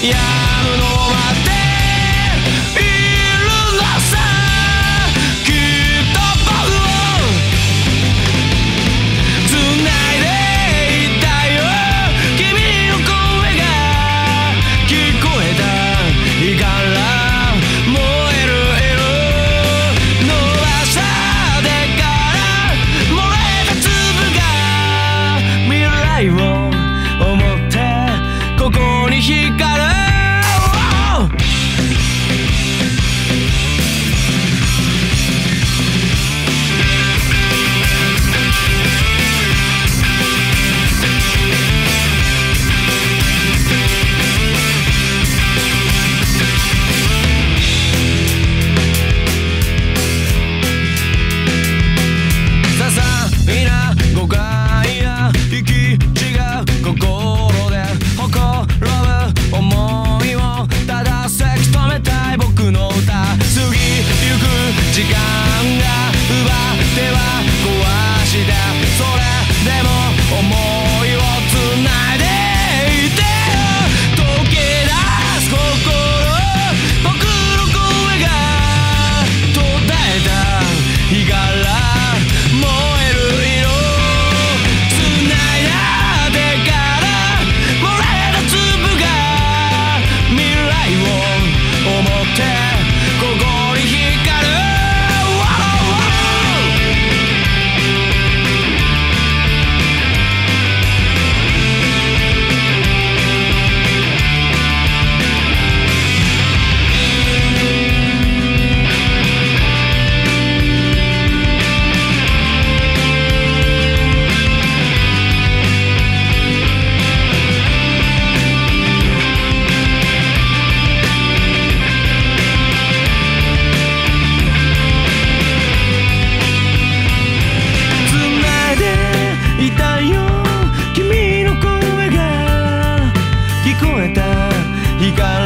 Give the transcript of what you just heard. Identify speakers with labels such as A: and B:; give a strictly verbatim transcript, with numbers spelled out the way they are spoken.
A: やむのまでいるのさ。きっと僕を繋いでいたよ。君の声が聞こえた日から燃える色伸ばした手から漏れた粒が未来を思ってここに光る。時間が奪っては壊したそれでも思いを繋いでいてよ。溶け出す心僕の声が途絶えた日から燃える色繋いだ手から漏れた粒が未来を思ってここに光る。君の声が聞こえた光